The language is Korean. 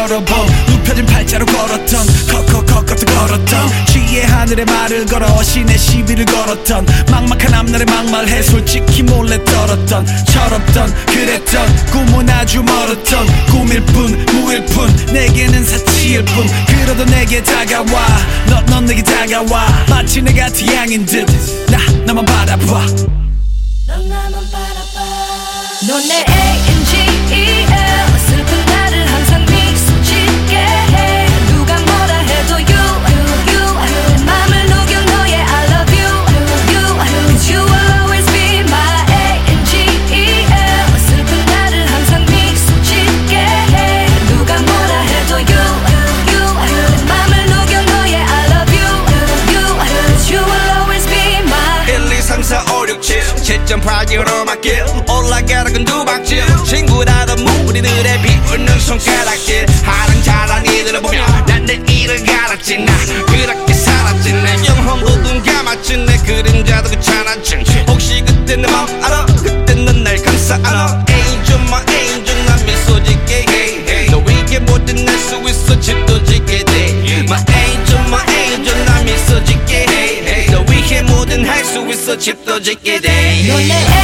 열어본 눕혀진 팔자로 걸었던 컷컷컷컷 걸었던 취해 하늘에 말을 걸어 신의 시비를 걸었던 막막한 앞날에 막말해 솔직히 몰래 떨었던 철없던 그랬던 꿈은 아주 멀었던 꿈일 뿐 무일 뿐 내게는 사치일 뿐 그래도 내게 다가와 넌 내게 다가와 마치 내가 태양인 듯 나만 바라봐 넌 나만 바라봐 넌 내 A-N-G-E-L 슬픈 나를 항상 미소 짓게 해 누가 뭐라 해도 you 내 맘을 녹여 너의 I love you 'Cause you will always be my A-N-G-E-L 슬픈 나를 항상 미소 짓게 해 누가 뭐라 해도 you 내 맘을 녹여 너의 I love you 'Cause you will always be my 1, 2, 3, 4, 5, 6, 7 7.8기로 막길 올라가락은 두 박질 친구라던 무리들의 비웃는 손가락질 하는 잘한 이들을 보며 난 내 일을 갈았지 나 그렇게 살았지 내 영혼도 눈 감았지 내 그림자도 귀찮았지 혹시 그때 내 맘 알아 그때 넌 날 감싸 안아 Angel my angel 난 미소 짓게 해 너 위에 뭐든 할 수 있어 집도 짓게 돼 My angel 난 미소 짓게 해 너 위에 뭐든 할 수 있어 집도 짓게 돼 넌 내